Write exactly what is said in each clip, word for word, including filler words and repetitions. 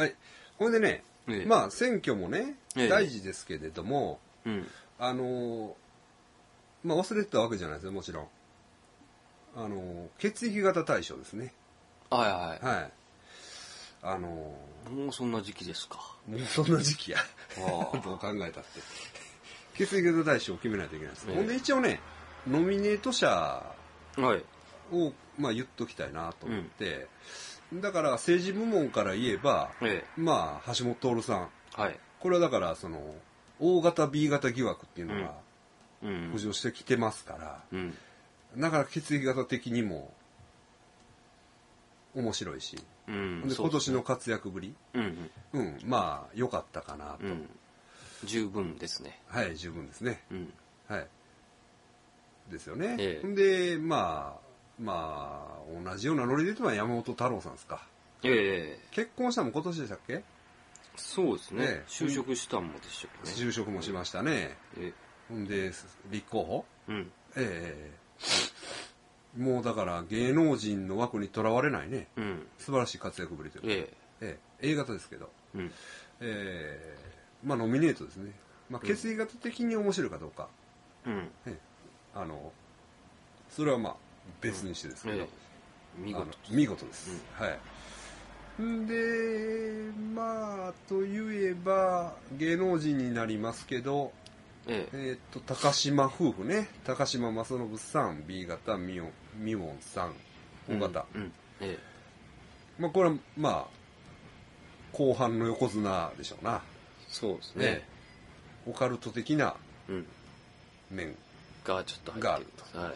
はい。ほんでね、 ええ、 まあ選挙もね、 ええ、 大事ですけれども、 うん、 あのー、まあ忘れてたわけじゃないですよ、もちろん。あのー、血液型対象ですね。 はいはい。 はい。あのー、もうそんな時期ですか。 もうそんな時期や。どう考えたって。血液型対象を決めないといけないです。ええ、ほんで一応ね、ノミネート者を、まあ言っときたいなと思って、うん、だから政治部門から言えば、ええ、まあ橋本徹さん、はい、これはだからその O 型 B 型疑惑っていうのが浮上してきてますから、うんうん、だから血液型的にも面白いし、うん、で今年の活躍ぶり、うんうん、うん、まあ良かったかなと、うん、 十分ですね。 はい、十分ですね、うん、はいですよね。ええ、でまあまあ同じようなノリで言うと山本太郎さんですか。ええ、結婚したのも今年でしたっけ？ そうですね。ええ、就職したんもでしょうね。 就職もしましたね。ええ、ほんで立候補？うん、ええ、もうだから芸能人の枠にとらわれないね、うん、素晴らしい活躍ぶりというか、ええええ、A 型ですけど、うん、ええ、まあノミネートですね。まあ血液型的に面白いかどうか、うん、ええ、あのそれはまあ別にしてですけど、うん、ええ、見事見事です、うん、はい。でまあといえば芸能人になりますけど、えええー、っと高島夫婦ね、高島正信さん B 型、ミオンミオンさん O 型、うんうん、ええ、まあこれはまあ後半の横綱でしょうな。 そうですね、ええ、オカルト的な面がちょっと入ってると、はい、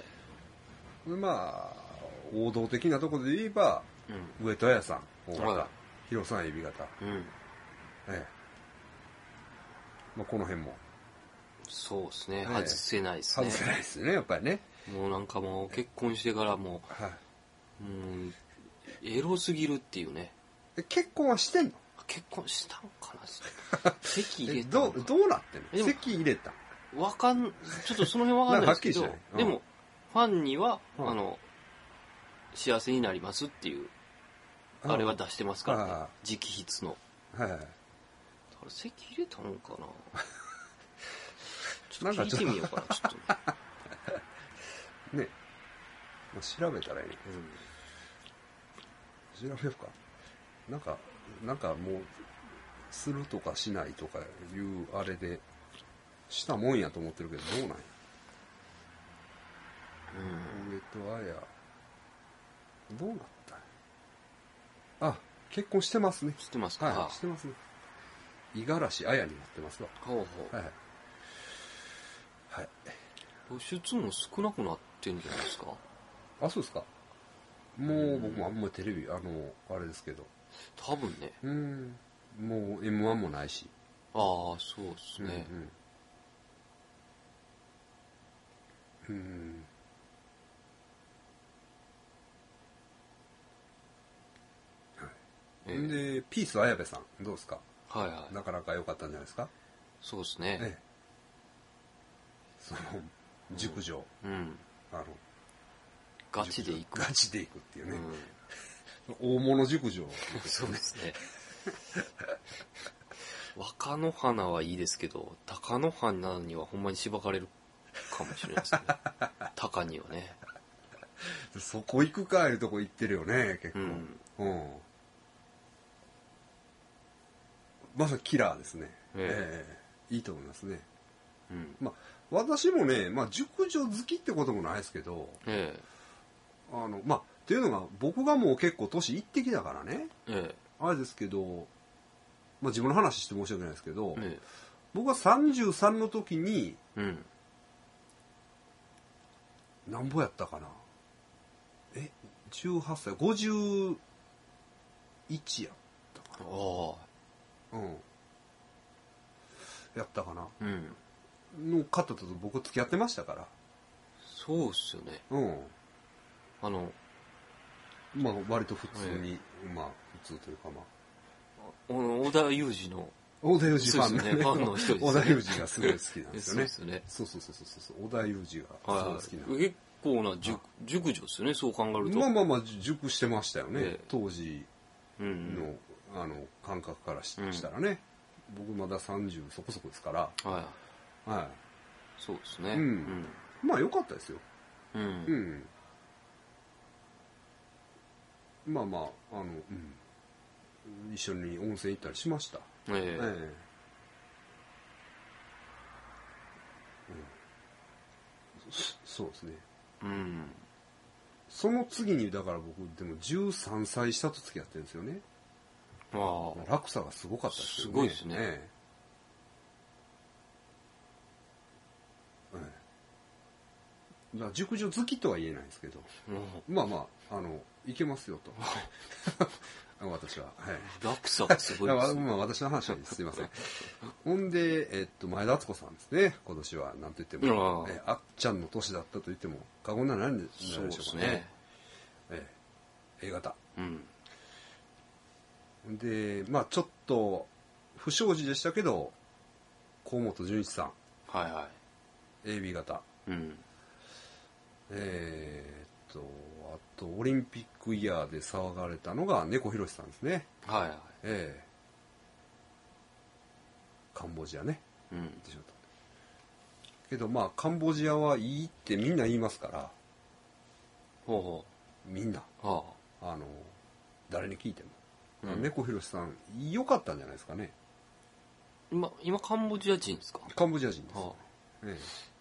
まあ王道的なところで言えば、うん、上戸彩さん O 型、はい、広さん エビ型、うん、ええ、まあ、この辺もそうですね、ええ、外せないですね。 外せないですね、やっぱりね。 もうなんかもう結婚してからもう、はい、もうエロすぎるっていうね。 え、結婚はしてんの？ 結婚したんかな。籍入れたのか。どう、どうなってんの？籍入れた。 わかん、ちょっとその辺わかんないですけど、うん、でもファンには、うん、あの幸せになりますっていう、うん、あれは出してますからね、直筆の。はいはい。籍入れたのかな。ちょっと聞いてみようかな、ちょっと。ね、まあ、調べたらいい、うん、調べようか。なんか、なんかもう、するとかしないとかいうあれで、したもんやと思ってるけど、どうなんや。うん。上戸彩。どうなったん？あ、結婚してますね。 してますか？ はい、してますね。五十嵐彩になってますわ。 ほうほう。 はい。はい。 露出も少なくなってんじゃないですか？ あ、そうですか。もう僕もあんまりテレビ、あの、あれですけど。 多分ね。 うん。もう エムワン もないし。 ああ、そうですね。 うん、うん。うんはい、で、ピース綾部さん、どうですか？はいはい。なかなか良かったんじゃないですか？ そうですね。ええ、 その、熟女。うん。うん、あの、 ガチで行く。 ガチで行くっていうね。うん、大物熟女、ね。 そうですね。若野花はいいですけど、貴乃花にはほんまにしばかれるかもしれないですね。貴にはね。 そこ行くかいうとこ行ってるよね、結構。うん。うん、まさにキラーですね。えええー、いいと思いますね。うん。まあ、私もね、まあ、熟女好きってこともないですけど、ええ、あの、まあ、っていうのが、僕がもう結構年いってきたからね、ええ、あれですけど、まあ、自分の話して申し訳ないですけど、ええ、僕はさんじゅうさんの時に、うん、なんぼやったかな。え、じゅうはっさい、ごじゅういちやったかな。ああ。うん。やったかな。うん。の方と僕付き合ってましたから。 そうっすよね。うん。あの、 まあ割と普通に、ええ、まあ普通というかまあ。 小田裕二の。 小田裕二ファンの、ね、 ファンの人ですね。 小田裕二がすごい好きなんですよね。 そうですね。 そうそうそうそう。小田裕二がすごい好きなんで。 結構な熟、熟女ですよね、そう考えると。 まあまあまあ、熟してましたよね。ええ、当時の、 あの感覚からしたらね、うん、僕まださんじゅうそこそこですから、 はい、はい、そうですね、 うんうん、まあ良かったですよ、 うんうん、まあまああの、うん、一緒に温泉行ったりしました。 えーえーうん、そうですね、 うん、 その次にだから僕でもじゅうさんさい下と付き合ってるんですよね。 ああ、 落差がすごかったですよね。 すごいですね、 えええ、だから熟女好きとは言えないですけど、うん、まあまああのいけますよと私は、はい、 落差がすごいですね。 まあ、私の話はすいません。ほんで、えっと、前田敦子さんですね、今年はなんと言っても、えあっちゃんの年だったと言っても過言ならないんじゃないでしょうかね。ね、ええ、A 型、うん、でまあちょっと不祥事でしたけど河本純一さん、 はいはい、 エービー 型、 うん、 えー、っとあとオリンピックイヤーで騒がれたのが猫ひろしさんですね。 はいはい、 ええ、カンボジアね、 うん、 けどまあカンボジアはいいってみんな言いますから、 ほうほうみんな、 はあ、あの誰に聞いても、 うん、 猫ひろしさん良かったんじゃないですかね。 今今カンボジア人ですか。 カンボジア人です、 はあ、 ええ、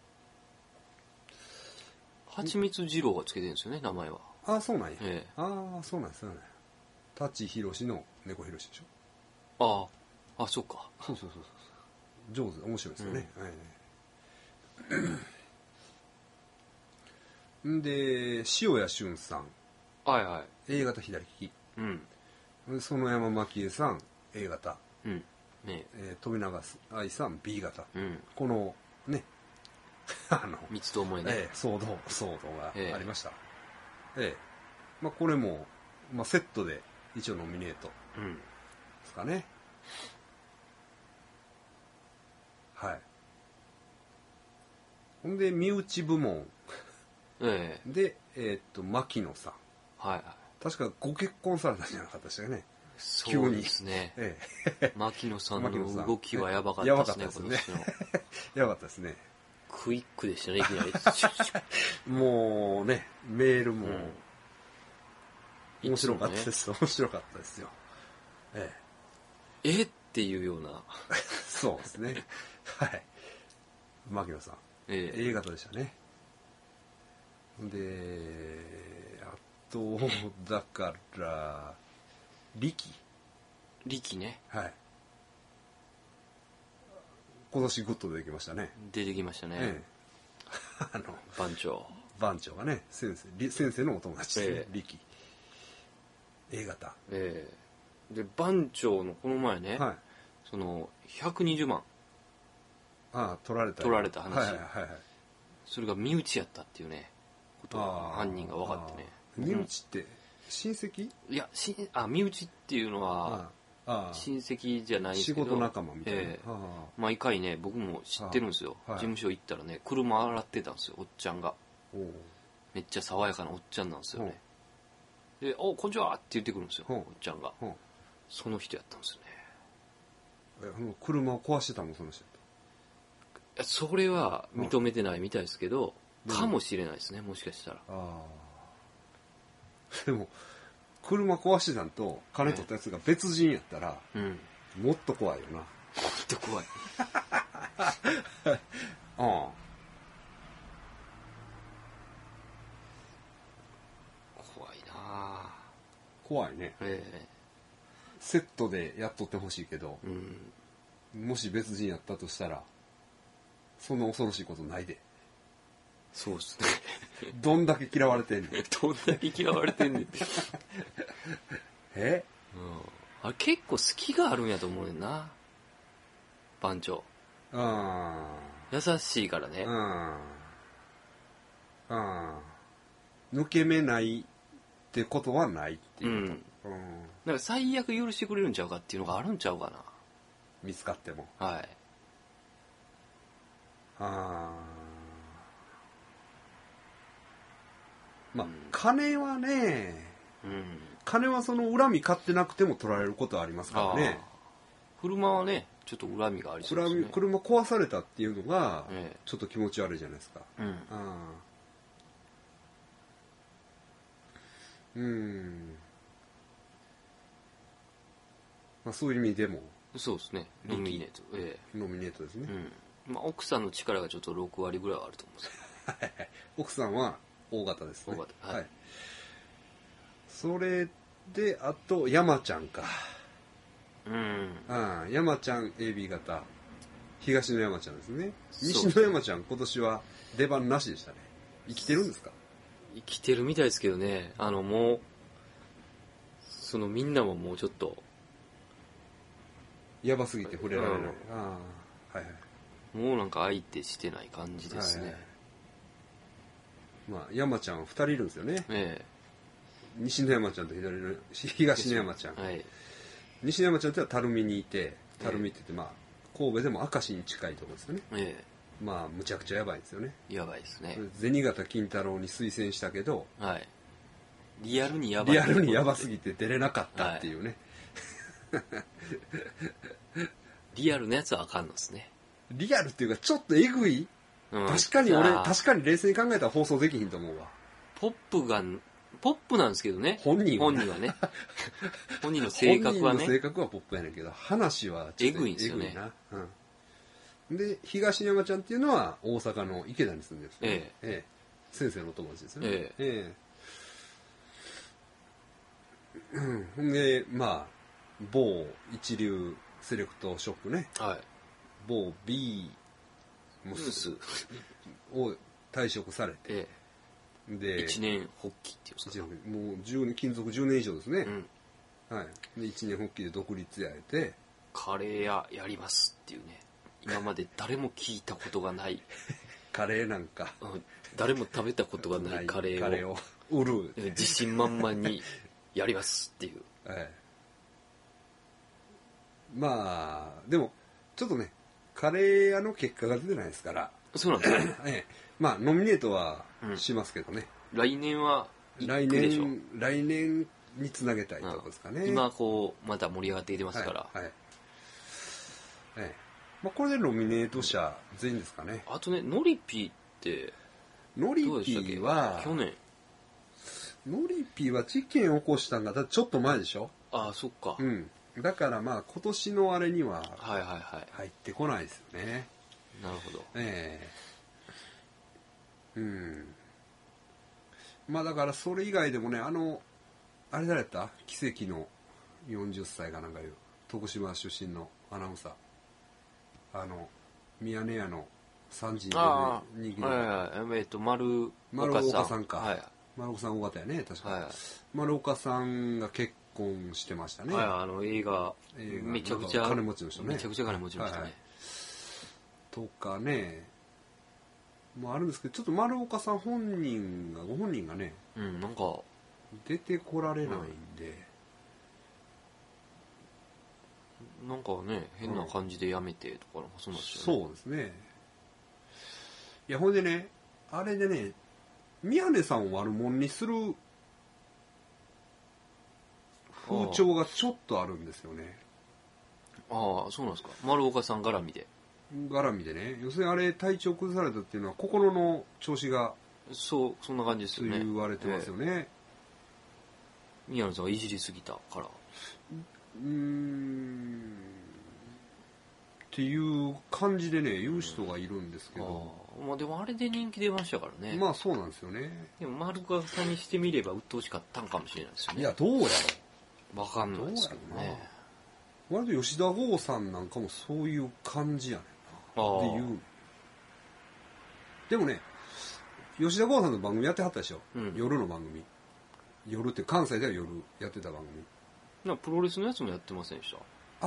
はちみつ二郎がつけてるんですよね、名前は。 ああそうなんや、 ええ、 ああそうなんですよね。舘ひろしの猫ひろしでしょ。 ああ、あ、そっか。 そうそうそうそう、上手、面白いですよね、うん、ええ、んで塩谷俊さん、 はいはい、 A 型左利き、 うん、 園山真紀恵さん A 型、 うんねえー、富永愛さん B 型、 うん、 このねあの三つと思えね、 えー、騒動騒動がありました。えー、えー、まあこれも、まあ、セットで一応ノミネートですかね、うん、はい。ほんで身内部門、 ええー、でえー、っと牧野さん、 はいはい、 確かご結婚されたんじゃなかったでしたよね。 そうですね、ええ、牧野さんの動きはやばかったですね。 やばかったですね。 クイックでしたね、いきなりもうね、メールも、うん、面白かったです、ね、面白かったですよ。えええっていうようなそうですね、はい、牧野さん、ええ、A 型でしたね。であとだから力力ね、 はい、今年グッと出てきましたね。 出てきましたね、ええ、あの番長番長がね、先生先生のお友達ですね、力、ええ、A 型、 ええ、で番長のこの前ね、はい、そのひゃくにじゅうまん、 ああ取られた取られた話、はいはいはい、 はい、それが身内やったっていうねことが犯人が分かってね。 身内って親戚？ いやしあ身内っていうのはああ親戚じゃないんですけど、 仕事仲間みたいな、えー、毎回ね僕も知ってるんですよ、はい、事務所行ったらね車洗ってたんですよ、おっちゃんが。めっちゃ爽やかなおっちゃんなんですよね。で「おこんにちは」って言ってくるんですよ、おっちゃんが。その人やったんですよね。 え車を壊してたのその人？ それは認めてないみたいですけど、かもしれないですね、もしかしたら。あでも車壊してたんと金取ったやつが別人やったら、うん、もっと怖いよな。もっと怖いああ怖いな。 怖いね、ええ、セットでやっとってほしいけど、うん、もし別人やったとしたらそんな恐ろしいことないで。 そうっすねどんだけ嫌われてんねんどんだけ嫌われてんねんえ、 うん、あれ結構好きがあるんやと思うねんな、番長。あ優しいからね。 ああ抜け目ないってことはないっていうこと、うんうん、 だから最悪許してくれるんちゃうかっていうのがあるんちゃうかな、 見つかっても。 はい。 あまあ、うん、金はね、うん、 金はその恨み買ってなくても取られることはありますからね。 車はねちょっと恨みがありそうですね。 車壊されたっていうのがちょっと気持ち悪いじゃないですか。うん、あうんまあ、そういう意味でもそうですねノミネート、ええ、ノミネートですね、 うんまあ、奥さんの力がちょっとろくわりぐらいはあると思うんですよ奥さんは大型ですね。大型、はい、はい、それであと山ちゃんか。うんあ山ちゃん エービー 型東の山ちゃんですね。西の山ちゃん今年は出番なしでしたね。生きてるんですか？ 生きてるみたいですけどね。あのもうそのみんなももうちょっとやばすぎて触れられない、うん、あはいはい、もうなんか相手してない感じですね、はいはい、 まあ山ちゃんはふたりいるんですよね、ええ、西の山ちゃんと左の東の山ちゃん、はい、西の山ちゃんっては垂水にいて垂水って言って、まあ神戸でも明石に近いところですよね、ええ、まあむちゃくちゃやばいですよね。 やばいですね。 銭形金太郎に推薦したけど、はい、 リアルにやばいリアルにやばすぎて出れなかったっていうね、はい、 リアルなやつはあかんのですね。 リアルっていうかちょっとえぐい、うん、確かに俺確かに冷静に考えたら放送できひんと思うわ。 ポップがポップなんですけどね。 本人は本人はね本人の性格はね、 本人の性格はポップやねんけど話はちょっとえぐいんですよね。 うん、で東山ちゃんっていうのは大阪の池田に住んでるんですよ、ね、ええええ、先生のお友達ですよね。ええええ、うん、でまあ某一流セレクトショップね、はい、某 B モスを退職されて、ええ、で一年発起っていうんですか、 もうじゅうねん勤続じゅうねん以上ですね、うん、はい、で一年発起で独立やれてカレー屋やりますっていうね、今まで誰も聞いたことがないカレーなんか、 うん、誰も食べたことがないカレーを、 カレーを売る自信満々にやりますっていう、ええ、 まあでもちょっとねカレー屋の結果が出てないですから、 そうなんですね、 ええ、まあノミネートはしますけどね、 うん、来年は来年来年につなげたいところですかね、 うん、今こうまた盛り上がってきてますから、はいはい、 ええ、まあ、これでノミネート者全員ですかね。 あとねノリピーってノリピーは去年ノリピーは事件起こしたんがだってちょっと前でしょ。 ああそっか、 うん、だからまあ今年のあれには入ってこないですよね、はいはいはい、 なるほど、 ええ、うんまあだからそれ以外でもね、あのあれ誰やった、奇跡のよんじゅっさいがなんかいう徳島出身のアナウンサー、あのミヤネ屋のさんじに人気の、はいはいはい、えっと丸岡さんか、はい、丸岡さん大型やね確か、はい、丸岡さんが結婚してましたね、 はい、あの映画めちゃくちゃ金持ちの人ね、 めちゃくちゃ金持ちの人ね、はいはい、 とかねもあるんですけど、ちょっと丸岡さん本人がご本人がね、 うん、なんか出てこられないんで、 うん、なんかね変な感じでやめてとかそうなんですよね。そうですね。いやほんでね、あれでね、宮根さんを悪者にする風潮がちょっとあるんですよね。 ああ、そうなんですか。丸岡さん絡みで。 絡みでね、要するにあれ体調崩されたっていうのは心の調子がそうそんな感じですよね。 言われてますよね。えー、宮野さんがいじりすぎたから。 うーんっていう感じでね言う人がいるんですけど、 あ、まあでもあれで人気出ましたからね。 まあそうなんですよね。 でも丸岡さんにしてみれば鬱陶しかったんかもしれないですよね。 いやどうやろう。わかんないですけどね。 割と吉田剛さんなんかもそういう感じやねんなっていう。でもね、吉田剛さんの番組やってはったでしょ、うん、夜の番組。夜って関西では夜やってた番組。 なプロレスのやつもやってませんでした。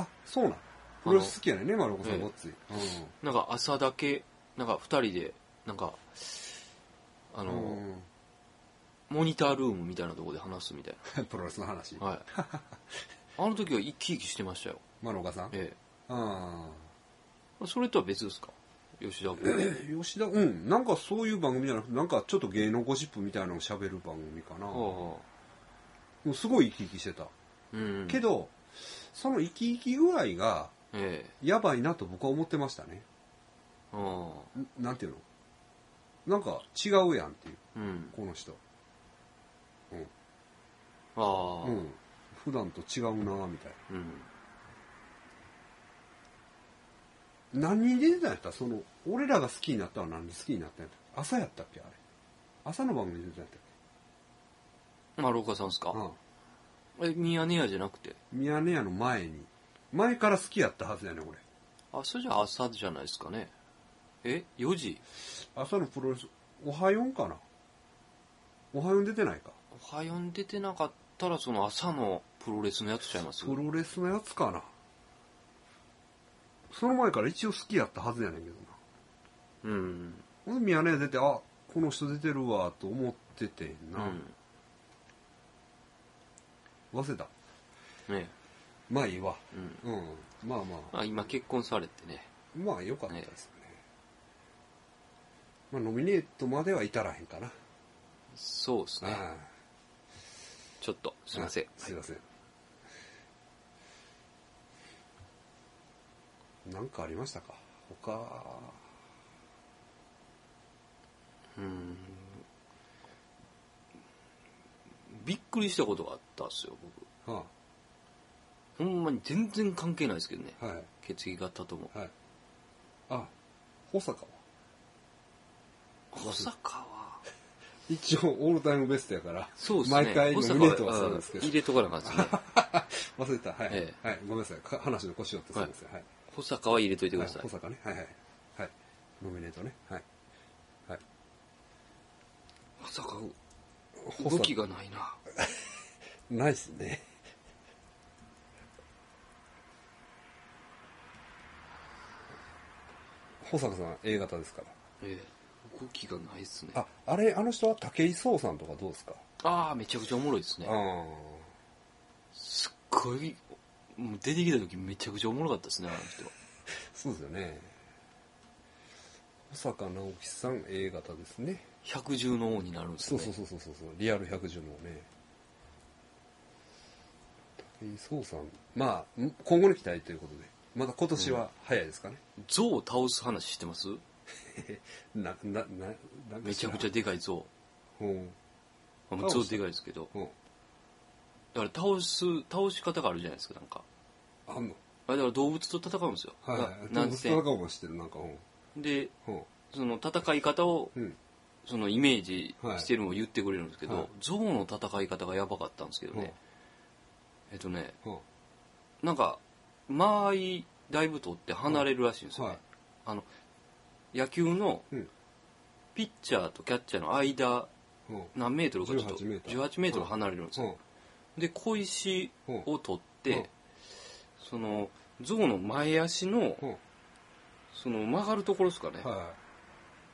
あ、そうなん。プロレス好きやねんね、丸岡さんごっつい、 ええ、うん。なんか朝だけなんかふたりでなんかあの、うん、モニタールームみたいなところで話すみたいな。 プロレスの話。 はい。あの時は生き生きしてましたよ。 丸岡さん。ええ。ああ。それとは別ですか。吉田君。吉田、うん、なんかそういう番組じゃなくて、なんかちょっと芸能ゴシップみたいなのを喋る番組かな。ああ。 もうすごい生き生きしてた、うん、けどその生き生き具合がやばいなと僕は思ってましたね、あなんていうのなんか違うやんっていう、うん、この人、うん、ああ、うん、普段と違うなみたいな、うん、何に出てたんやったその俺らが好きになったのは何で好きになったんやった朝やったっけあれ朝の番組出てたんやったっけ丸岡さんですか、うん、えミヤネ屋じゃなくてミヤネ屋の前に前から好きやったはずやね俺あそれじゃ朝じゃないですかねえよじ朝のプロレスおはよんかなおはよん出てないかおはよん出てなかったらその朝のプロレスのやつちゃいますプロレスのやつかなその前から一応好きやったはずやねんけどなうんほんでミヤネ屋出てあこの人出てるわと思っててんな、うん、忘れたねまあいいわ、うん、うん、まあまあ、 あ今結婚されてねまあ良かったですよね、まあ、ノミネートまでは至らへんかなそうですねちょっとすいませんすいません、何かありましたか他うんびっくりしたことがあったんですよ僕、はあ、ほんまに全然関係ないですけどね、はい、血液型とも、はい、 あ保坂は保坂は一応オールタイムベストやからそうです、ね、毎回ノミネートはそうですけど入れとかなかったですね忘れたはい、ええはい、ごめんなさい話の腰をってすみません、はい、 保坂は入れといてください、はい、 保坂ねはいはいはいノミネートねはいはい保坂動きがないなないっすね保坂さん A 型ですからええ動きがないっすねああれあの人は武井壮さんとかどうですかああめちゃくちゃおもろいですねすっごいもう出てきた時めちゃくちゃおもろかったですねあの人はそうですよね保坂直樹さん A 型ですね百獣の王になるんですねそうそうそうそうそうリアル百獣の王ね武井壮さんまあ今後に期待ということでまだ今年は早いですかね、 うん、象を倒す話してますなななめちゃくちゃでかい象象でかいですけどだから倒す倒し方があるじゃないですかなんかあんのあれだから動物と戦うんですよはい、はい、動物と戦うもしてるなんかでその戦い方を、うん、そのイメージしてるのを言ってくれるんですけど、はい、象の戦い方がやばかったんですけどね、はい、えっとね、はい、なんか間合いだいぶ取って離れるらしいんですよね、はい、あの野球のピッチャーとキャッチャーの間、うん、何メートルかちょっとじゅうはちメートル離れるんですよ、うん、で小石を取って、うん、その象の前足の、うん、その曲がるところですかね、はい、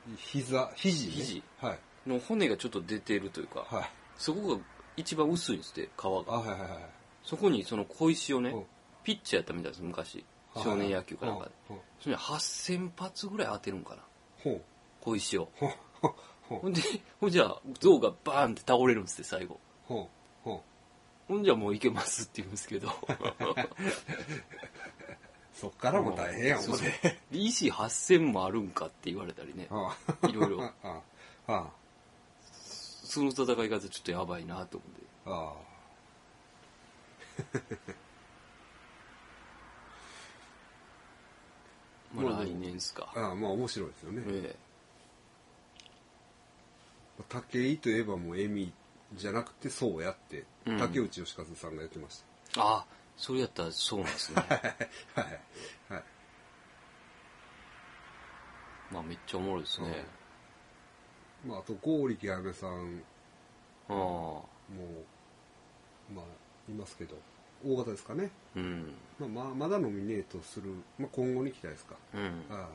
膝肘、ね、 肘の骨がちょっと出てるというか、はい、そこが一番薄いんですって皮が、はいはいはい、そこにその小石をね、うん、ピッチャーやったみたいです昔少年野球かなんかで、はいはい、それにはっせんぱつぐらい当てるんかなほう小石をほんでほんじゃあ象がバーンって倒れるんですって最後ほうほうほんじゃもういけますって言うんですけどそっからも大変やもんね石はっせんもあるんかって言われたりねいろいろその戦い方ちょっとやばいなと思ってあまあ来年ですかああまあ面白いですよね、ええ、武井といえばもうエミじゃなくてそうやって、うん、竹内義和さんが言ってました。 ああそれやったらそうなんですねはいはいまあめっちゃおもろいですね、 うん、まああと剛力彩芽さんあもうまあいますけど大型ですかね、うんまあ、まあまだノミネートする、まあ、今後に期待ですか、うんあ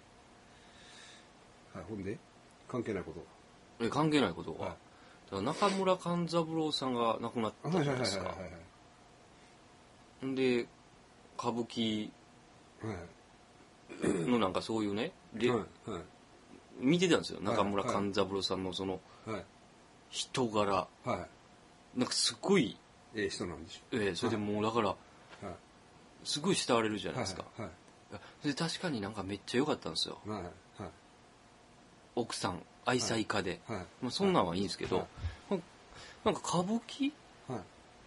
あはい、ほんで関係ないことえ関係ないことが、はい、だから中村勘三郎さんが亡くなったじゃないですかんで歌舞伎のなんかそういうね、はいはい、見てたんですよ中村勘三郎さんのその人柄、はいはいなんかすごいええ人なんでしょ。 ええそれでもうだから、はい、すごい慕われるじゃないですか。はいはいはい、で確かになんかめっちゃ良かったんですよ。はいはい、奥さん愛妻家で、はいはい、まあ、そんなんはいいんですけど、はい、なんか歌舞伎、はい、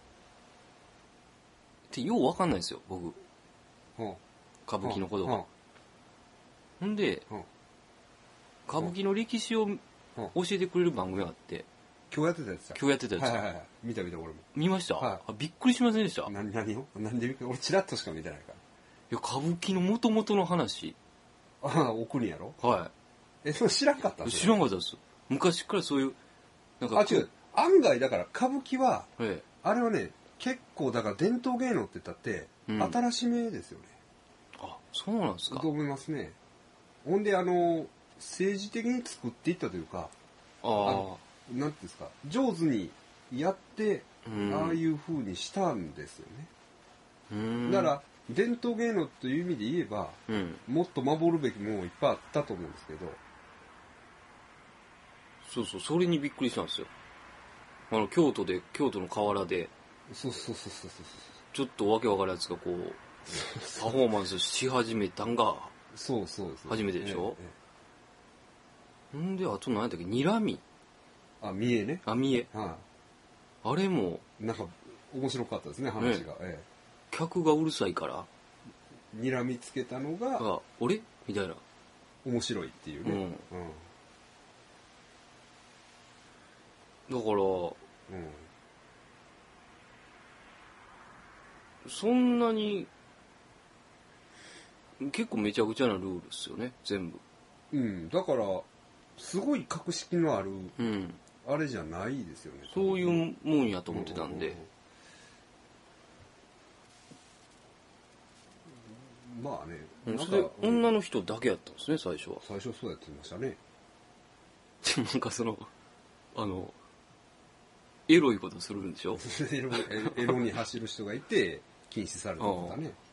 ってようわかんないんですよ僕、はあ、歌舞伎のことが。はあ、ほんで、はあ、歌舞伎の歴史を教えてくれる番組があって、 今日やってたやつだ。 今日やってたやつ。はいはいはい。 見た見た俺も。 見ました、はい、あびっくりしませんでした？ な何をなんで俺チラッとしか見てないから。 いや歌舞伎の元々の話。 ああ、奥にやろ？ はい。 え、それ知らんかったん知らんかったです。昔からそういう、 なんか。あ、違う。案外だから歌舞伎は、ええ、あれはね、結構だから伝統芸能って言ったって、うん、新しめですよね。 あ、そうなんですか。 と思いますね。ほんで、あの、政治的に作っていったというか、ああ。なんていうんですか、上手にやって、ああいう風にしたんですよね。うんだから、伝統芸能という意味で言えば、うん、もっと守るべきものいっぱいあったと思うんですけど。 そうそう、それにびっくりしたんですよ。あの、京都で、京都の河原で、 そうそうそうそうそう。 ちょっとわけわからんやつがこう、パフォーマンスし始めたんが、 そうそうそう。 初めてでしょ、えええ、んで、あと何やったっけ、睨み。 あ、見えね。 あ、見え。はい、あれも。 なんか、面白かったですね、話が。ねええ、 客がうるさいから。 睨みつけたのが。 あ、俺みたいな。 面白いっていうね。うん。うん、 だから、うん、そんなに、結構めちゃくちゃなルールですよね、全部。 うん、だから、すごい格式のある、うん、あれじゃないですよね。 そういうもんやと思ってたんで。うんうんうん、まあね。 なんそれで女の人だけやったんですね、最初は。 最初そうやってましたね。 でもなんかその、あの、エロいことするんでしょエロエロに走る人がいて、禁止されたんだね。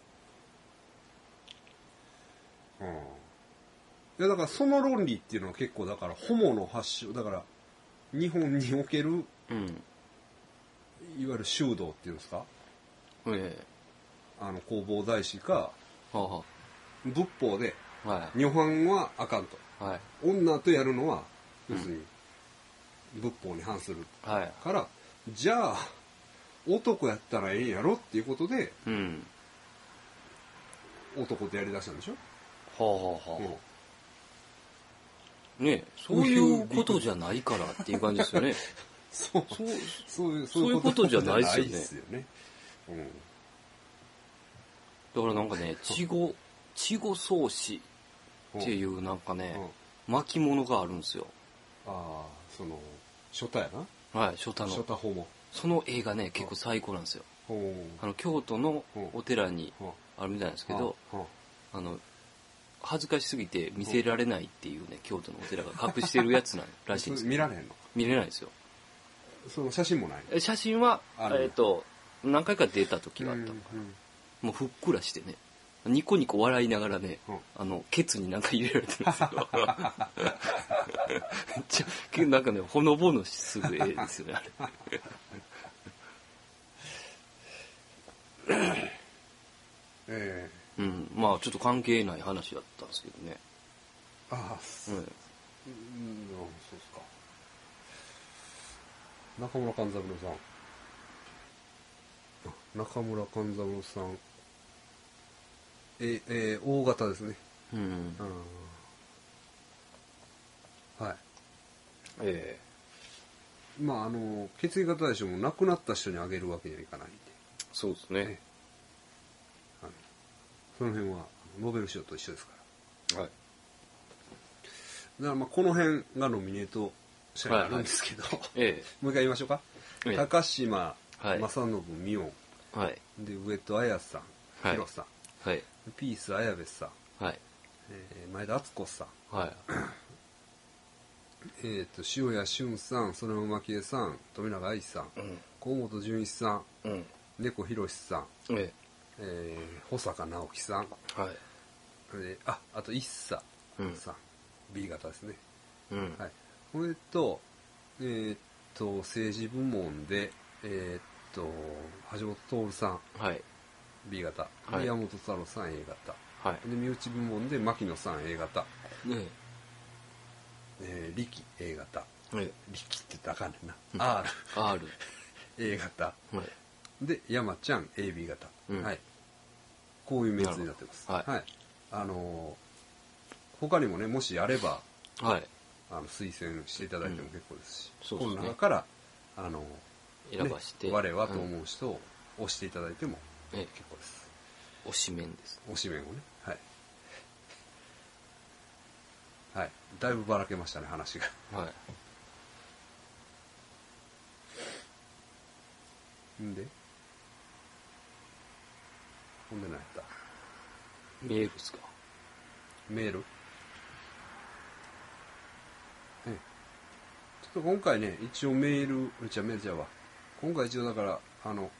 うん。うん。いやだからその論理っていうのは結構だからホモの発祥、だから日本における、うん、いわゆる修道っていうんですか、ええ、あの弘法大師か、はあはあ、仏法で、はい、女犯はあかんと、はい、女とやるのは要するに仏法に反する、はい、から、じゃあ男やったらええんやろっていうことで、うん、男とやりだしたんでしょ。はあはあはあ、うんねえ、そういうことじゃないからっていう感じですよね。 そうそうそういうそういうことじゃないですよね。うん、だからなんかね、稚語稚語創始っていうなんかね、うん、巻物があるんですよ。 ああ、その初太やな。 はい、初太の。 初太ホモ。 その映画ね結構最高なんですよ。あの京都のお寺にあるみたいなんですけど、あの。恥ずかしすぎて見せられないっていうね、京都のお寺が隠してるやつなんらしいんですけど。 見られへんの？ 見れないですよ。 その写真もない？ 写真は、えっと、何回か出た時があったのかな、うんうん。もうふっくらしてね、ニコニコ笑いながらね、うん、あの、ケツになんか入れられてるんですよ。めっちゃ、なんかね、ほのぼのする絵ですよね、あれ。ええーうん、まあちょっと関係ない話だったんですけどね。 ああ、そう、うん、うん、そうですか。中村勘三郎さん。中村勘三郎さん。え、えー、大型ですね。うん。うん、はい。ええー。まああの血液型大賞も亡くなった人にあげるわけにはいかないんで。 そうですね。 はい、その辺はノーベル賞と一緒ですから。はい。だからまあこの辺がノミネート者になるんですけど、はいはいええ、もう一回言いましょうか。ええ、高島正信美音、はい、で上戸彩さん、はい、ヒロさん、はい、ピース綾部さん、はいえー、前田敦子さん、はい、えっと塩谷俊さん、曽根真紀恵さん、富永愛さん、うん、河本純一さん、うん、猫ひろしさん、えええー、保坂直樹さん、はい、でああと一茶さん、うん、B 型ですね。うん、はい。これとえー、っと政治部門でえー、っと橋本徹さん、 はい、 B 型、 はい、 山本太郎さん A 型、 はい、 で身内部門で牧野さん A 型、 ねえー、力 A 型、 ね、 力って言ったらあかんねんな、うん、R, R A 型、 はい、 で山ちゃん エービー 型、うん、はい、こういうメンツになってます。はい、はい、あのー、他にもねもしあれば、 はい、 あの推薦していただいても結構ですし、 うん、 この中からあの選ばして、 ね、我はと思う人を押していただいても結構です。 推しメンです。 推しメンをね、はい。はい、だいぶばらけましたね話が。 はい。 んで、ほんで何やった？ メールですか？ メール？ええ、ちょっと今回ね、一応メール、じゃメールじゃわ。今回一応だからあの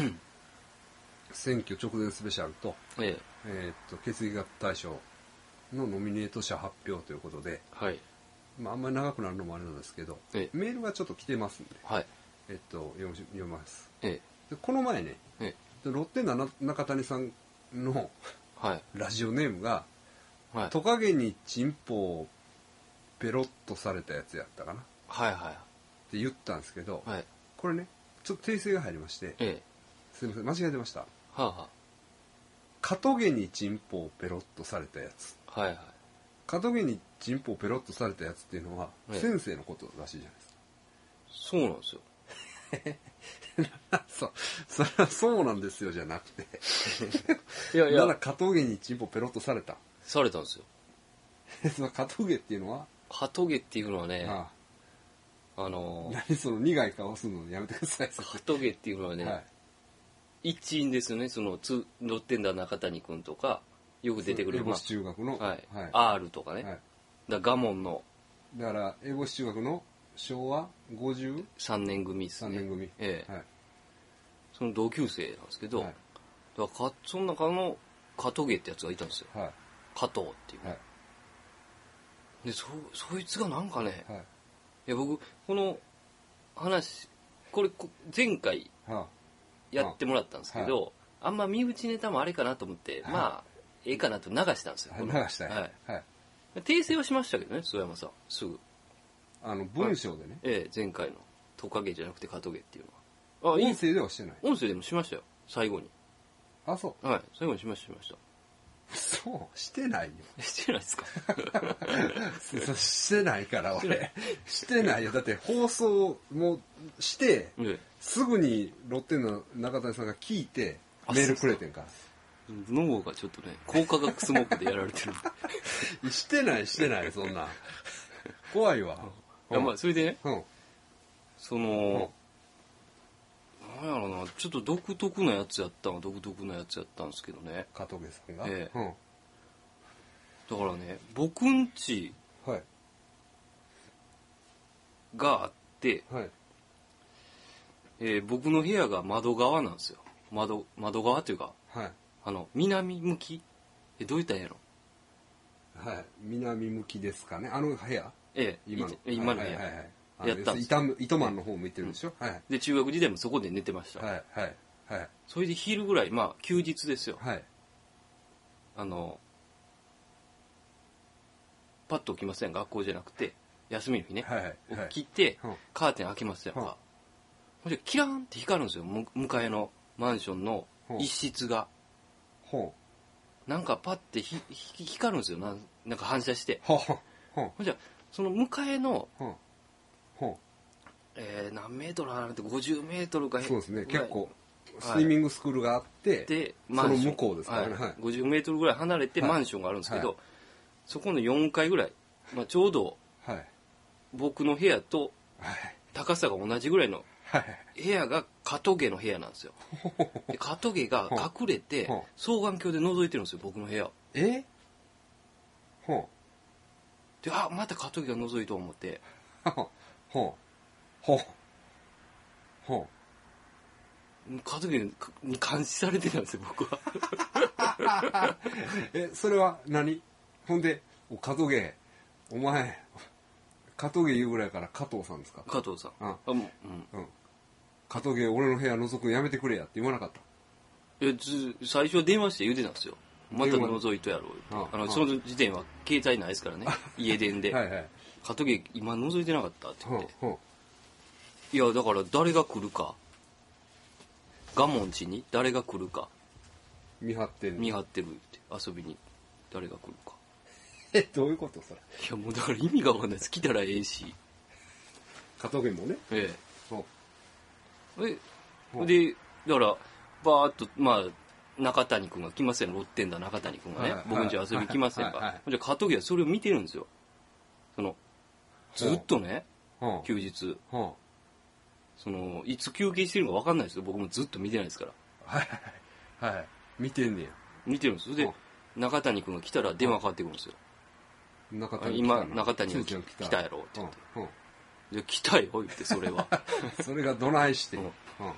選挙直前スペシャルと、えええー、っと血液型大賞のノミネート者発表ということで、はい、まああんまり長くなるのもあれなんですけど、ええ、メールがちょっと来てますんで、はい、えっと読みます。ええ、でこの前ね、ええ、ロッテナ中谷さんの、はい、ラジオネームが、はい、トカゲにチンポをペロッとされたやつやったかな、はいはい、って言ったんですけど、はい、これねちょっと訂正が入りまして、ええ、すいません間違えてました。はあはあ、カトゲにチンポをペロッとされたやつ、はいはい、カトゲにチンポをペロッとされたやつっていうのは、ええ、先生のことらしいじゃないですか。 そうなんですよ。 そ, それはそうなんですよじゃなくていやいや、まだカトゲにチンポペロッとされたされたんですよ。 そのカトゲっていうのはカトゲっていうのはね、ああ、あのー、何その苦い顔するのやめてください。 カトゲっていうのはね、はい、一員ですよね。そのつロッテンダー中谷君とかよく出てくるエボシ中学の、 はいはい、R とかね、はい、だガモンのだからエボシ中学の昭和ごじゅうさんねん組ですね。 さんねん組、 ええ、はい、その同級生なんですけど、はい、だからその中の加藤毛ってやつがいたんですよ、はい、加藤っていう、はい、で そ, そいつがなんかね、はい、いや僕この話これ前回やってもらったんですけど、はい、あんま身内ネタもあれかなと思って、はい、まあええかなと流したんですよ。 流したい、 はいはい、訂正はしましたけどね、曽山さんすぐあの文章でね、 ええ、前回のトカゲじゃなくてカトゲっていうのはあ音声ではしてない。 音声でもしましたよ最後に。 あ、そう、 はい、最後にしましたしました。 そうしてないよ。 してないですか？ してないから俺してないよ。だって放送もして、ええ、すぐにロッテンの中谷さんが聞いてメールくれてんから。 脳がちょっとね高化学スモークでやられてるしてないしてないそんな怖いわ。 いやまあそれでね、うん、その、うん、なんやろな、ちょっと独特なやつやったの独特なやつやったんですけどね、 加藤さんが、 ええ、うん、だからね僕んちがあって、はい、えー、僕の部屋が窓側なんですよ。 窓, 窓側というか、はい、あの南向き、えどういったんやろ、 はい、南向きですかね、あの部屋、 ええ、今の今の部屋、はいはいはいはい、やったんですよ。 糸満の方向いてるんでしょ、うん、はい、 で中学時代もそこで寝てました。 はいはいはい。 それで昼ぐらい、まあ休日ですよ、はい、あのパッと起きません、学校じゃなくて休みの日ね、はいはいはい、起きて、うん、カーテン開けますやんか、うん、ほんでキラーンって光るんですよ、向かいのマンションの一室が、うん、なんかパッてひひ光るんですよ、な ん, なんか反射して、うん、ほんじゃその向かいの、うんうん、えー、何メートル離れてごじゅうメートルか、 そうですね、結構スイミングスクールがあって、はい、でマンションその向こうですからね、はい、 ごじゅうメートルぐらい離れてマンションがあるんですけど、はいはい、そこのよんかいぐらい、まあ、ちょうど僕の部屋と高さが同じぐらいの部屋がカトゲの部屋なんですよ。でカトゲが隠れて双眼鏡で覗いてるんですよ、僕の部屋。 えで、あ、またカトゲが覗いと思ってほうほうほうカトゲに監視されてたんですよ、僕は。 え、それは何ほんで、カトゲお前加藤毛言うぐらいから加藤さんですか？ 加藤さん。 うん。うん。加藤毛俺の部屋覗くのやめてくれやって言わなかった？ いや、最初は電話して言うてたんですよ。また覗いとやろうって。あの、その時点は携帯ないですからね。家電で。はいはい。加藤毛今覗いてなかったって言って。いや、だから誰が来るか。我門地に誰が来るか。 見張ってる。 見張ってるって遊びに誰が来るか。 え、どういうことそれ？ いや、もうだから意味がわかんないです。来たらええし。 加藤毛もね。 ええ。え、で、だから、バーっと、まあ、中谷君が来ません。ロッテンダー中谷君がね、はい、僕んち遊び来ませんか。はいはい、じゃあ加藤毛はそれを見てるんですよ。その、ずっとね、はあ、休日、はあ、その、いつ休憩してるのか分かんないですよ。僕もずっと見てないですから。 はいはいはい。見てんねや。 見てるんです。で、はあ、中谷君が来たら電話かかってくるんですよ。中谷今、中谷が来たやろって言って。はあはあ、で、来たよ、言って、それは。 それがどないして。うん、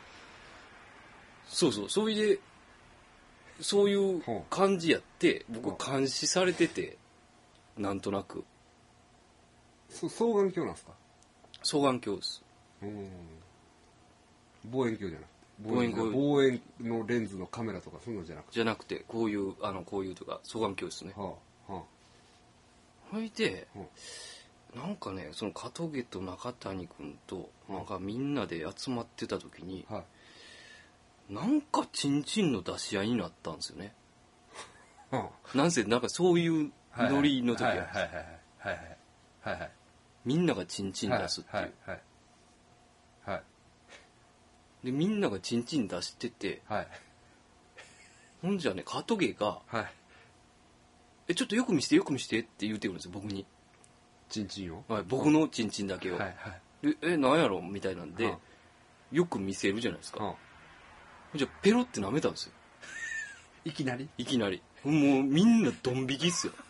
そうそう、それで、そういう感じやって、僕監視されてて、なんとなく。 そ双眼鏡なんですか？ 双眼鏡です。 うん。望遠鏡じゃなくて。 望遠鏡。 望遠のレンズのカメラとかそういうのじゃなくて。 じゃなくて、こういう、あの、こういうとか、双眼鏡ですね。はあ、はあ。それで、はあ、なんかね、その加藤毛と中谷君と、なんかみんなで集まってた時に、はあ、なんかチンチンの出し合いになったんですよね。はあ、なんせ、なんかそういうノリの時は。はいはいはいはいはいはいはい。みんながチンチン出すっていう。はいはいはい。で、みんながチンチン出してて、はい、ほんじゃね、加藤毛が、はい、え、ちょっとよく見せてよく見せてって言うてくるんですよ、僕に。 チンチンを？ はい、僕のチンチンだけを。はいはい、で、え、なんやろみたいなんで、はあ、よく見せるじゃないですか。はあ、じゃあ、ペロって舐めたんですよ。 いきなり？ いきなり。もうみんなドン引きっすよ。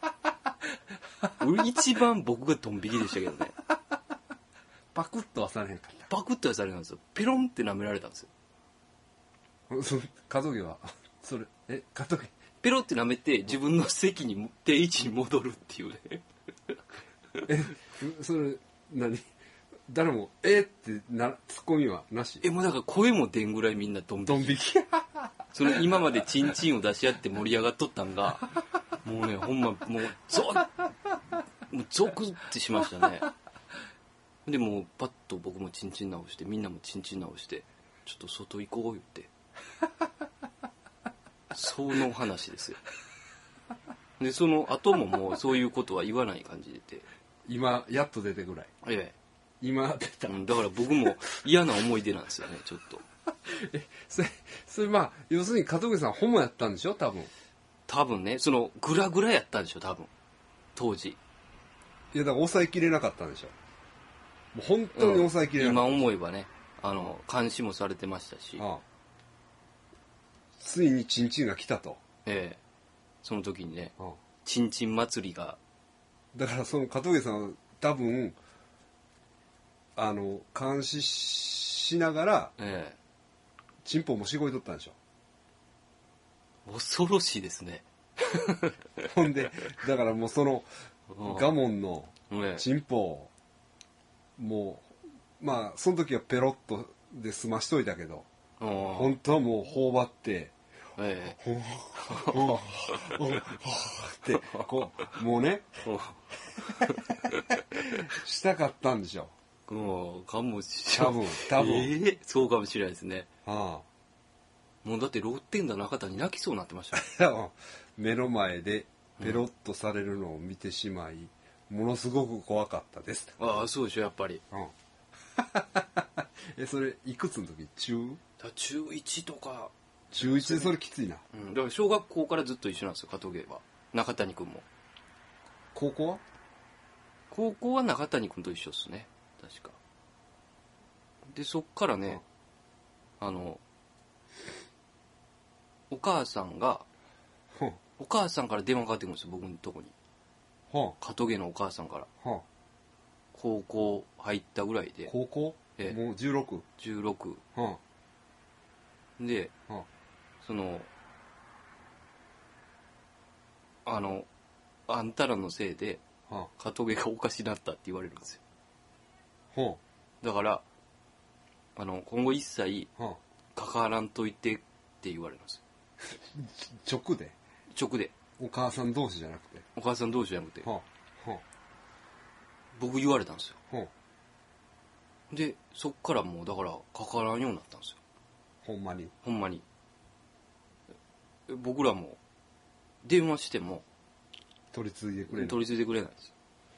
俺一番僕がドン引きでしたけどね。 パクッとはされへんかった。 パクッとはされへんんですよ。ペロンって舐められたんですよ。 加藤毛はそれ、え、加藤毛ペロって舐めて自分の席に、定位置に戻るっていうね。 え、それ、何誰も、えってな、ツッコミはなし？ え、もうだから声も出んぐらいみんなドン引き。 ドン引きその今までチンチンを出し合って盛り上がっとったんが、もうね、ほんま、もう、ゾッ、もうゾクってしましたね。でもうパッと僕もチンチン直してみんなもチンチン直してちょっと外行こう言ってその話ですよ。でその後ももうそういうことは言わない感じでて今やっと出てぐらい。 ええ今出た、 うん、だから僕も嫌な思い出なんですよねちょっと。 えそれそれまあ要するに加藤毛さんホモやったんでしょ多分。 多分ねそのグラグラやったんでしょ多分当時。 いやだから抑えきれなかったんでしょ。もう本当に抑えきれない、 うん、今思えばねあの監視もされてましたし、ああついにチンチンが来たと。 ええその時にね、ああチンチン祭りがだからその加藤毛さんは多分あの監視しながら、ええ、チンポもしごいとったんでしょ。 恐ろしいですね。 ほんでだからもうその我門のチンポをもうまあその時はペロッとで済ましといたけど本当はもう頬張って、ええ、ほほほってこうもうねしたかったんでしょ。 うんかもしれない。多分多分、 えー、そうかもしれないですね。ああもうだってロッテンダー中谷泣きそうになってましたよ。 目の前でペロッとされるのを見てしまい、うん、ものすごく怖かったです。 ああそうでしょやっぱり。うん、 えそれいくつの時？中？ だ中いちとか。 中いちでそれきついな。 うん、だから小学校からずっと一緒なんですよ加藤毛は。中谷君も。 高校は？ 高校は中谷君と一緒ですね確か。でそっからね、うん、あのお母さんが、うん、お母さんから電話かかってくるんですよ僕のとこに。加藤毛のお母さんから、はあ、高校入ったぐらいで。 高校？えもうじゅうろく？ じゅうろく、はあ、で、はあ、そのあのあんたらのせいではあ、トゲがおかしなったって言われるんですよ。はあ、だからあの今後一切関わらんといてって言われるんですよ。直で直でお母さん同士じゃなくてお母さん同士じゃなくて、はあはあ、僕言われたんですよ。はあ、でそっからもうだから関わらんようになったんですよ。 ほんまにほんまに僕らも電話しても取り継いでくれない取り継いでくれないんですよ。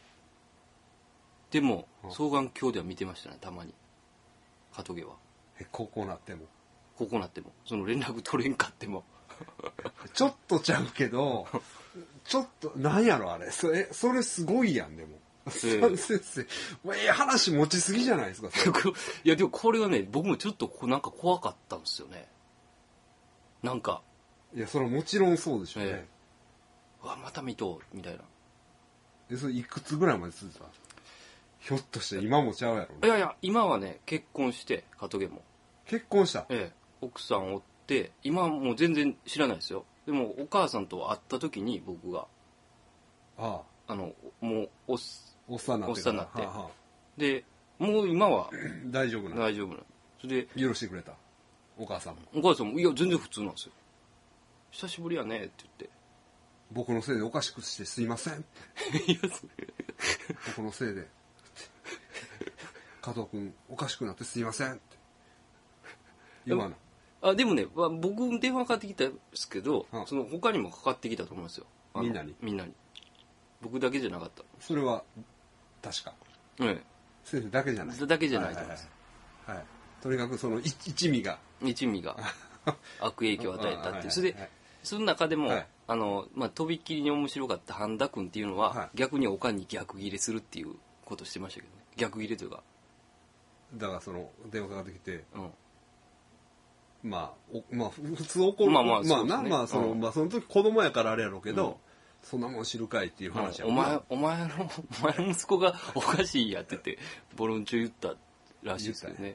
でも、はあ、双眼鏡では見てましたね、たまにカトゲは。 え高校なっても高校なってもその連絡取れんかってもちょっとちゃうけどちょっとなんやろあれそれそれすごいやん。でも、えー、先生ええ話持ちすぎじゃないですかいやでもこれはね僕もちょっとなんか怖かったんですよね。なんかいやそれはもちろんそうでしょうね。えー、うわまた見とうみたいな。 えそれいくつぐらいまで続いた？ひょっとして今もちゃうやろ、ね、 いやいや今はね結婚してカトゲも結婚した。 ええ奥さんおって今はもう全然知らないですよ。でもお母さんと会った時に僕があああのもうおっおっさんなって、 おっさんなって、はあはあ、でもう今は大丈夫な大丈夫なそれで許してくれたお母さんも。 お母さんもいや全然普通なんですよ。久しぶりやねって言って僕のせいでおかしくしてすいませんいや僕のせいで加藤君おかしくなってすいませんって言わな。 あでもね僕に電話かかってきたんですけど、はあ、その他にもかかってきたと思いますよ。 みんなにみんなに僕だけじゃなかった。 それは確か、 ええ、 先生だけじゃないだけじゃないと思います、 はいはいはいはい、とにかくその一味が一味が悪影響を与えたっていうそれで、はいはい、その中でも、はい、あのまあ、とびっきりに面白かった半田君っていうのは、はい、逆におかんに逆ギレするっていうことをしてましたけどね。逆ギレというかだからその電話かかってきて、うんまあ、おまあ普通怒るまあまあまあなまあその、うん、まあその時子供やからあれやろうけど、うん、そんなもん知るかいっていう話やもん、うん、お前お前のお前の息子がおかしいやって言ってボロンチョ言ったらしいですけどね。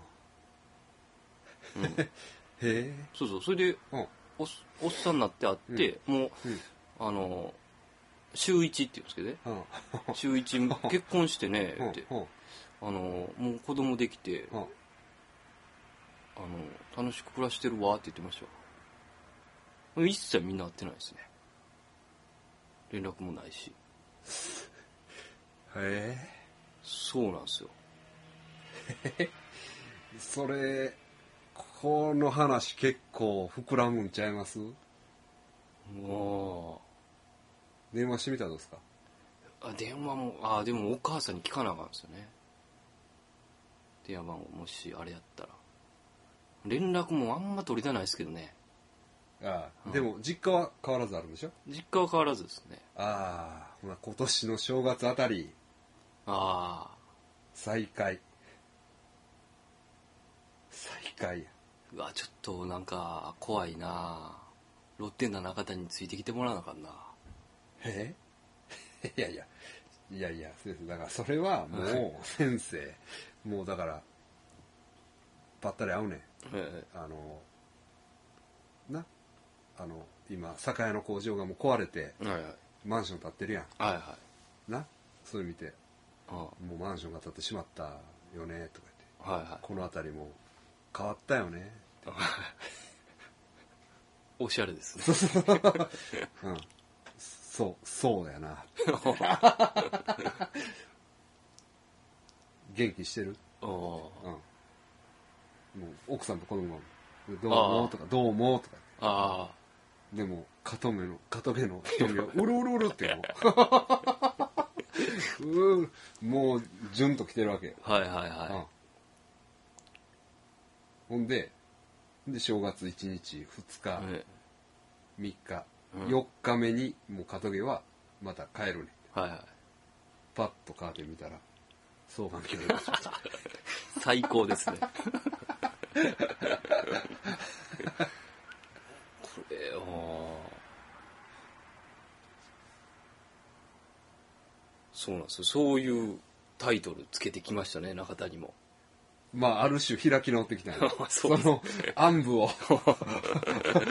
うん、へえ。そうそうそれで、うん、お, おっさんになって会って、うん、もう、うん、あの週一って言うんですけどね、うん、週一結婚してねって、うん、あのもう子供できて。うんあの楽しく暮らしてるわって言ってましたよ。一切みんな会ってないですね。連絡もないし。 へえ。 そうなんですよ。 それこの話結構膨らむんちゃいます？もう電話してみたらどうですか？ あ電話もあでもお母さんに聞かなあかんですよね。電話番号もしあれやったら。連絡もあんま取りたないですけどね。 ああ、うん、でも実家は変わらずあるんでしょ？ 実家は変わらずですね。 ああ、まあ、今年の正月あたりああ再開再開や。 うわちょっとなんか怖いな。ロッテンダ中田についてきてもらわなあかんな。 えいやいやいやいや先生だからそれはもう先生もうだからばったり会うねん。ええ、あのなあの今酒屋の工場がもう壊れて、はいはい、マンション建ってるやん、はいはい、なそれ見てああもうマンションが建ってしまったよねとか言って、はいはい、この辺りも変わったよねおしゃれですね、 うん、そうそうやな元気してる？ああ、うんもう奥さんと子供がどうもとかどうもとかああでもカトメのカトゲの瞳はうるうるうるってようもうジュンと来てるわけ。はいはいはい、うん、ほんでで正月いちにちふつか、ええ、みっか、うん、よっかめにもうカトゲはまた帰るねん、はいはい、パッとカーテン見たら双眼鏡で最高ですねこれはそうなんですよ。そういうタイトルつけてきましたね中田にも。 まあある種開き直ってきたよその暗部を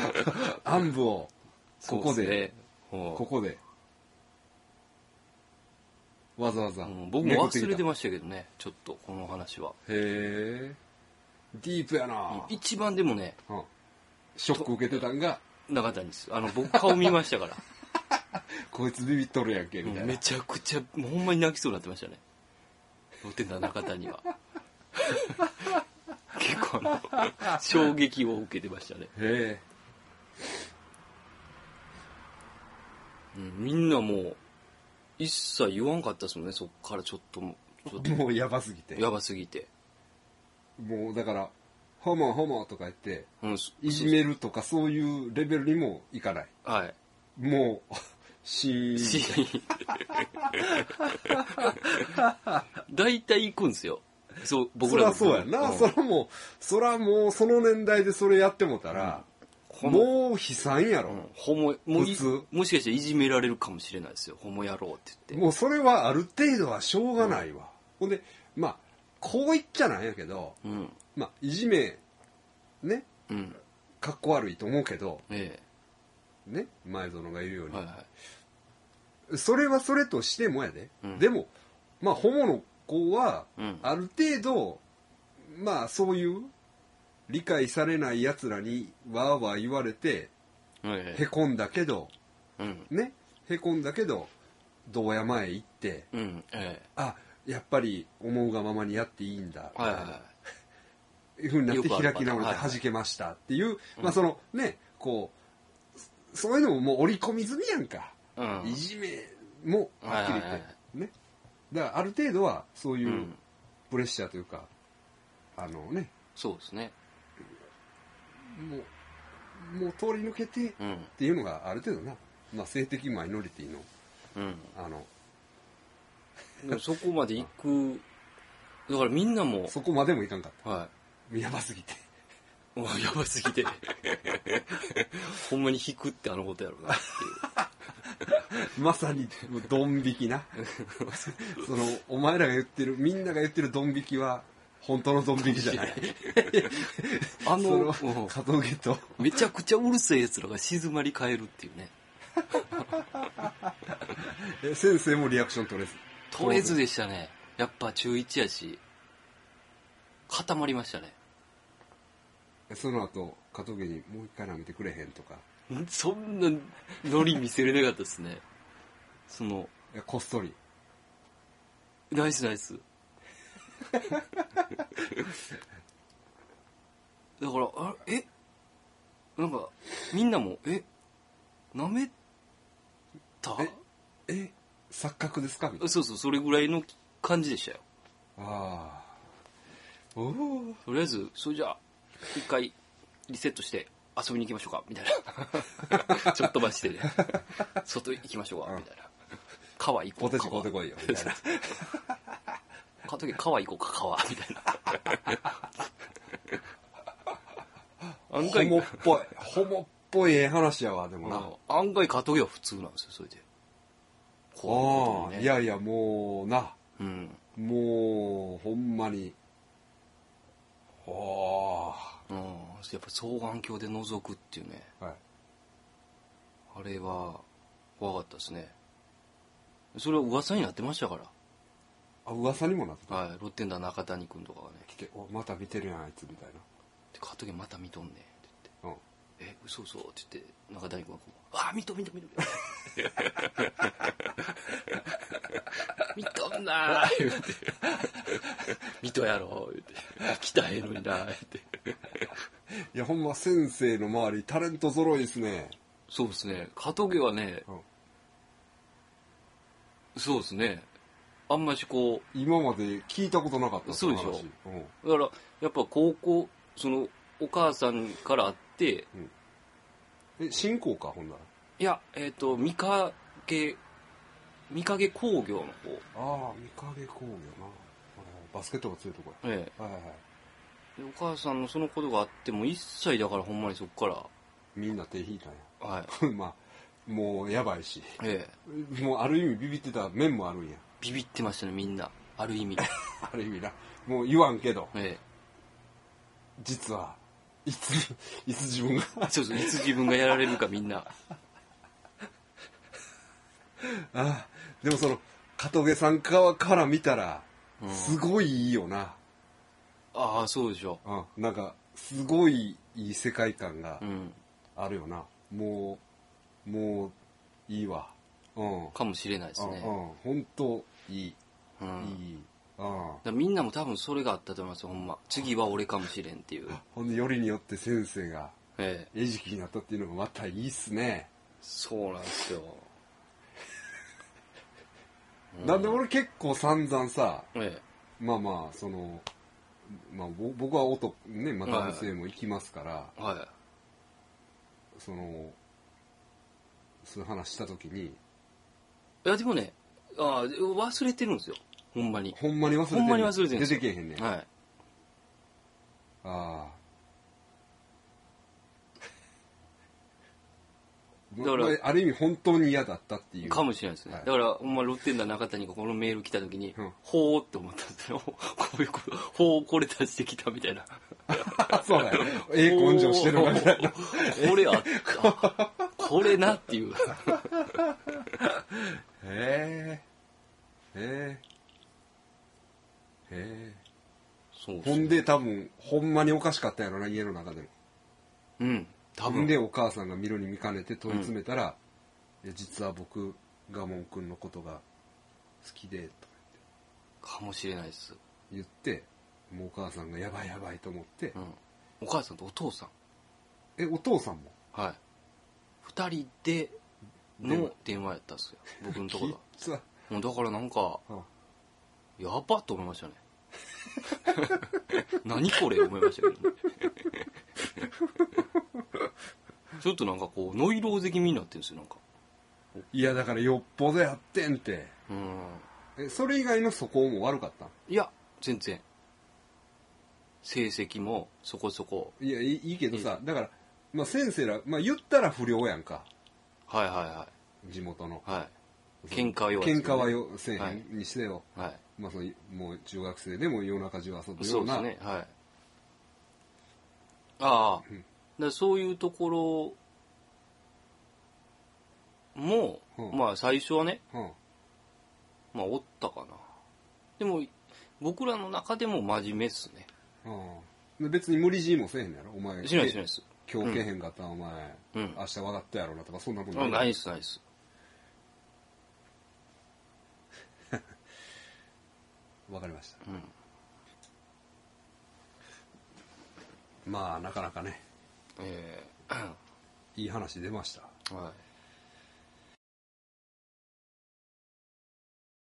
暗部をここで、ね、ここでわざわざ、 うん、僕も忘れてましたけどね、ちょっとこの話は。 へえディープやな。 一番でもね、 うん、ショック受けてたんが中谷です。あの僕顔見ましたからこいつビビっとるやんけみたいな、 めちゃくちゃもうほんまに泣きそうになってましたね、ロテンダー中谷は結構あの衝撃を受けてましたね。 へえ、 うん、みんなもう一切言わんかったですもんね。そっからちょっともちょっともうやばすぎてやばすぎてもうだからホモホモとか言って、うん、いじめるとかそういうレベルにもいかない。 はい。 もうシーンシーン大体行くんですよ。そう僕らそりゃそうやな、うん、そらもうそらもうその年代でそれやってもたら、うん、もう悲惨やろ、うん、 ホモもう普通もしかしたらいじめられるかもしれないですよ、ホモ野郎って言って。 もうそれはある程度はしょうがないわ、うん、ほんでまあこう言っちゃなんやけど、うん、まあいじめね、うん、かっこ悪いと思うけど、ええ、ね、前園が言うように、はいはい、それはそれとしてもやで、うん、でもまあホモの子はある程度、うん、まあそういう理解されないやつらにわーわー言われて、はいはい、へこんだけど、うん、ね、へこんだけど堂山へ行って、うんええ、あやっぱり思うがままにやっていいんだ、はいはいはい、いうふうになって開き直れて弾けましたっていう、はいはい、まあそのねこうそういうのももう織り込み済みやんか、うん、いじめもはっきり言って、はいはいはい、ね、だからある程度はそういうプレッシャーというか、うん、あのねそうですねもうもう通り抜けてっていうのがある程度な、まあ、性的マイノリティの、うん、あのそこまで行くだからみんなもそこまでもいかんかった、はい、やばすぎてやばすぎてほんまに引くってあのことやろうなっていうまさにドン引きなそのお前らが言ってるみんなが言ってるドン引きは本当のドン引きじゃないあの加藤家とめちゃくちゃうるせえやつらが静まり返るっていうねえ先生もリアクション取れず取れずでしたね。やっぱ中いちやし固まりましたね。 その後加藤家にもう一回舐めてくれへんとかそんなノリ見せれなかったですね。そのいやこっそりナイスナイスだからあえなんかみんなもえ舐めたええ錯覚ですかみたいな。 そうそうそれぐらいの感じでしたよ。 ああおおとりあえずそれじゃあ一回リセットして遊びに行きましょうかみたいなちょっとばしてね外行きましょうかみたいな、川行こうポテチ買うてこいよみたいな買うとき川行こうか川みたいな案外ホモっぽいホモっぽいええ話やわでもな、 うん、案外買うときは普通なんですよそれでこういうことにね、あいやいやもうな、うん、もうほんまにはあ、うん、やっぱ双眼鏡で覗くっていうね、はい、あれは怖かったですね。それは噂になってましたから。 あ噂にもなってた。 はい、ロッテンダー中谷君とかがね来ておまた見てるやんあいつみたいなで買っとけまた見とんねんって言って、うん、え嘘嘘って言って中谷君がこうあ見と見と見と見とんなー言うて見とやろ言うて来たらええのになーっていやほんま先生の周りタレント揃いですね。 そうですね加藤家はね、うん、そうですねあんましこう今まで聞いたことなかったそうでしょ、うん、だからやっぱ高校そのお母さんから会って、 うん、え新興かほんならいやえっ、ー、と三影三影工業の方ああ三影工業なバスケットが強いとこや、ええはいはい、 でお母さんのそのことがあっても一切だからほんまにそっからみんな手引いたんやはいまあもうやばいし、ええ、もうある意味ビビってた面もあるんや。 ビビってましたねみんなある意味ある意味なもう言わんけど、ええ、実はいついつ自分がそうそういつ自分がやられるかみんなあでもその加藤さん側から見たらすごいいいよな、 うん、ああそうでしょ、 うん、なんかすごいいい世界観があるよな、うん、もうもういいわ、うん、 かもしれないですね、 うんうん、本当いい、 うん、 いい、うん、 だみんなも多分それがあったと思いますよほんま次は俺かもしれんっていうほんでよりによって先生が餌食になったっていうのがまたいいっすね、 そうなんですよなんで俺結構散々さ、ええ、まあまあその、まあ、僕は男ね、また男性も行きますから、はいはい、そのそういう話した時に、 いやでもね、あ忘れてるんですよほんまにほんまに忘れてる、 ほんまに忘れてるんですよ、出てけえへんねん、はい、ああだからある意味本当に嫌だったっていうかもしれないですね、はい、だからほんまロッテンダー中谷がこのメール来た時に、うん、ほーって思ったんですよこういうことほーこれ出してきたみたいなそうだよねええ根性してるわけだよこれあったこれなっていうへえへえへえそう、ほんで多分ほんまにおかしかったやろな家の中でもうん多分でお母さんが見るに見かねて問い詰めたら、うん、いや実は僕ガモン君のことが好きでとか言ってかもしれないです言ってもうお母さんがやばいやばいと思って、 うん、お母さんとお父さんえお父さんもはいふたりでの電話やったんですよ僕のところはもうだからなんか、うん、やばっと思いましたね何これ思いましたけどねちょっとなんかこうノイローゼ気味になってるんですよなんかいやだからよっぽどやってんて、うん、えそれ以外の素行も悪かった？ いや全然成績もそこそこいやいいけどさだから、まあ、先生ら、まあ、言ったら不良やんかはいはいはい地元のはい喧嘩はよ、ね、喧嘩はよせえへんにしてよ、はいまあ、そのもう中学生でも夜中中遊ぶようなそうですねはいああ、うんだそういうところも、うん、まあ最初はね、うん、まあおったかなでも僕らの中でも真面目っすね、 うん、別に無理強いもせえへんやろお前しないしないです今日けへんかったら、うん、お前、うん、明日分かったやろなとかそんなことない、ないっすないっすわかりました、うん、まあなかなかねえー、 いい話出ました。 はい